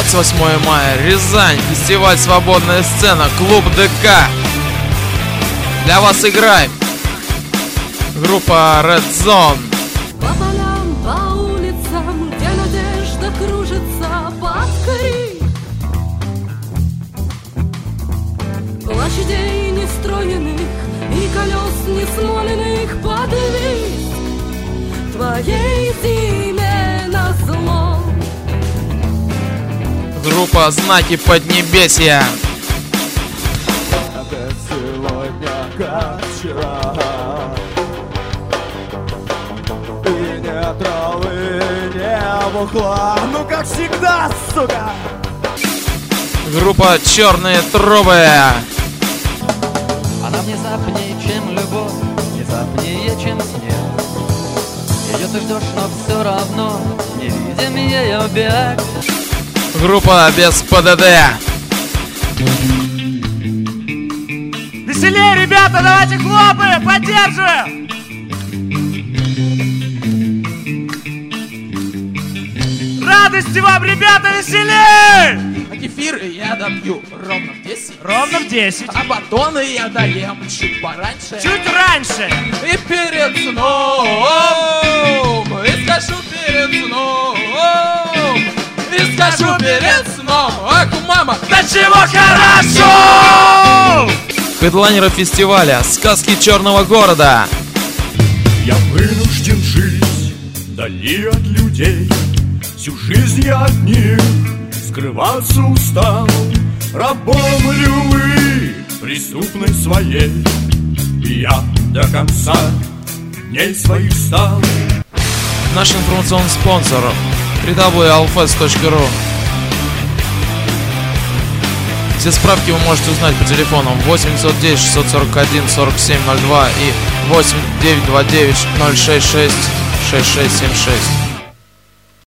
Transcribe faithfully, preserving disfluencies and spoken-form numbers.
двадцать восьмое мая, Рязань, фестиваль «Свободная сцена», клуб ДК. Для вас играет группа Red Zone. По полям, по улицам, где надежда кружится под крик площадей нестроенных и колес несмоленных под визг твоей зиме назло. Группа «Знаки Поднебесья». Опять сегодня, как вчера, и нет травы, не бухла, ну как всегда, сука. Группа «Черные трубы». Она внезапнее, чем любовь, внезапнее, чем снег. Ее ты ждешь, но все равно не видим ее бег. Группа «Без ПДД». Веселее, ребята, давайте хлопаем, поддерживаем! Радости вам, ребята, веселее! А кефир я допью ровно в десять. Ровно в десять. А батоны я доем чуть пораньше. Чуть раньше. И перед сном, и скажу перед сном, и скажу перед сном, ах, мама, Да чего хорошо! Хедлайнеры фестиваля «Сказки черного города». Я вынужден жить вдали от людей, всю жизнь я от них скрываться устал. Рабом любви преступной своей, и я до конца дней своих стал. Наш информационный спонсор дабл ю дабл ю дабл ю точка алфест точка ру. Все справки вы можете узнать по телефонам восемь девятьсот десять шестьсот сорок один сорок семь ноль два и восемь девятьсот двадцать девять ноль шесть шесть шесть шесть семь шесть.